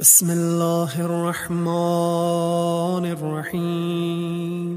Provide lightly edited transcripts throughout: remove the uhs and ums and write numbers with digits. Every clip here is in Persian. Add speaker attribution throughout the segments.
Speaker 1: بسم الله الرحمن الرحيم.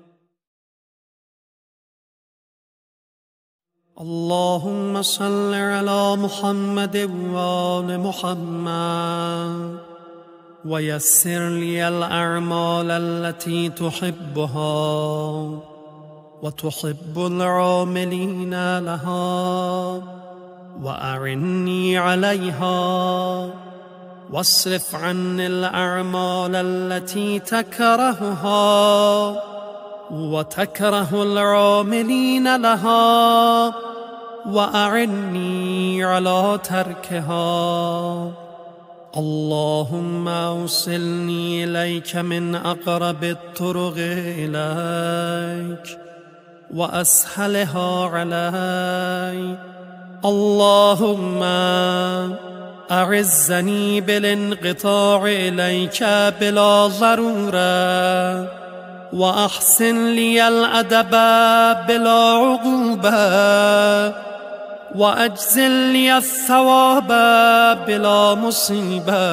Speaker 1: اللهم صل على محمد وآل محمد ويسر لي الأعمال التي تحبها وتحب العاملين لها وأعني عليها واصرف عني الأعمال التي تكرهها وتكره العاملين لها وأعني على تركها. اللهم أوصلني إليك من أقرب الطرق إليك وأسهلها علي. اللهم أعزني بالانقطاع إليك بلا ضرورة وأحسن لي الأدب بلا عقوبة وأجزل لي الثواب بلا مصيبة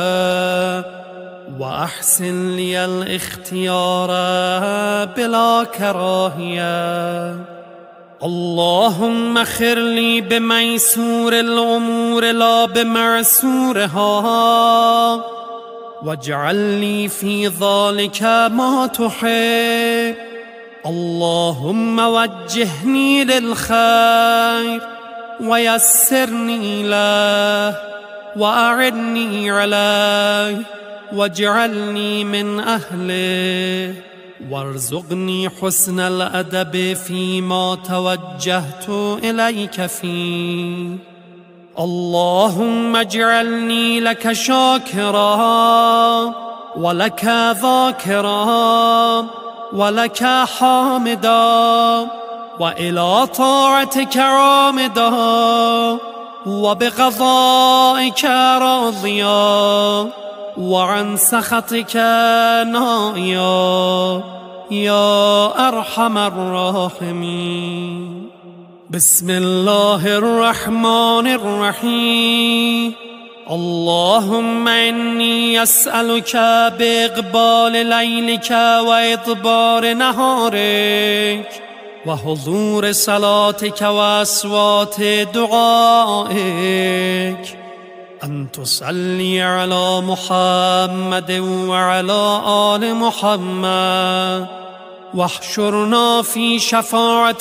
Speaker 1: وأحسن لي الاختيار بلا كراهية. اللهم خر لي بميسور الأمور لا بمعسورها واجعل لي في ذلك ما تحب. اللهم وجهني للخير ويسرني له وأعني عليه واجعلني من أهله وارزقني حسن الأدب فيما توجهت إليك فيه. اللهم اجعلني لك شاكرا ولك ذاكرا ولك حامدا وإلى طاعتك عامدا وبقضائك راضيا وعن سخطك نائيا يا أرحم الراحمين. بسم الله الرحمن الرحيم. اللهم إني أسألك بإقبال ليلك وإدبار نهارك وحضور صلاتك وأصوات دعائك أن تصلي على محمد وعلى آل محمد واحشرنا في شفاعة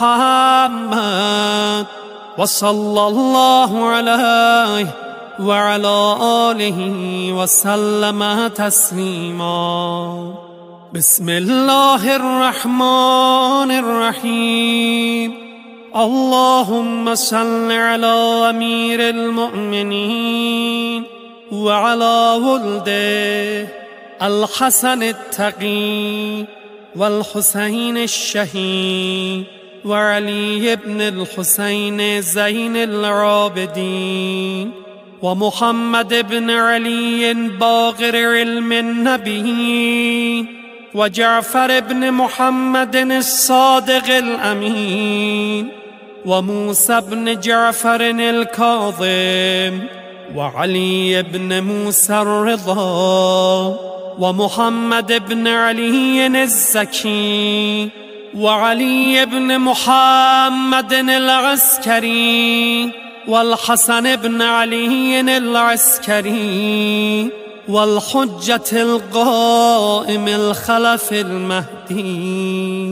Speaker 1: محمد وصلى الله عليه وعلى آله وسلم تسليما. بسم الله الرحمن الرحيم. اللهم صل على أمير المؤمنين وعلى ولده الحسن التقي والحسين الشهيد وعلي بن الحسين زين العابدين ومحمد بن علي باقر علم النبيين وجعفر بن محمد الصادق الأمين وموسى بن جعفر الكاظم وعلي بن موسى الرضا ومحمد بن علي الزكي وعلي بن محمد العسكري والحسن بن علي العسكري والحجة القائم الخلف المهدي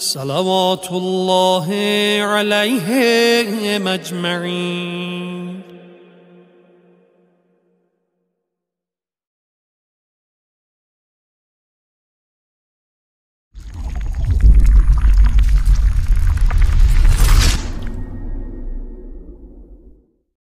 Speaker 1: صلوات الله عليهم أجمعين.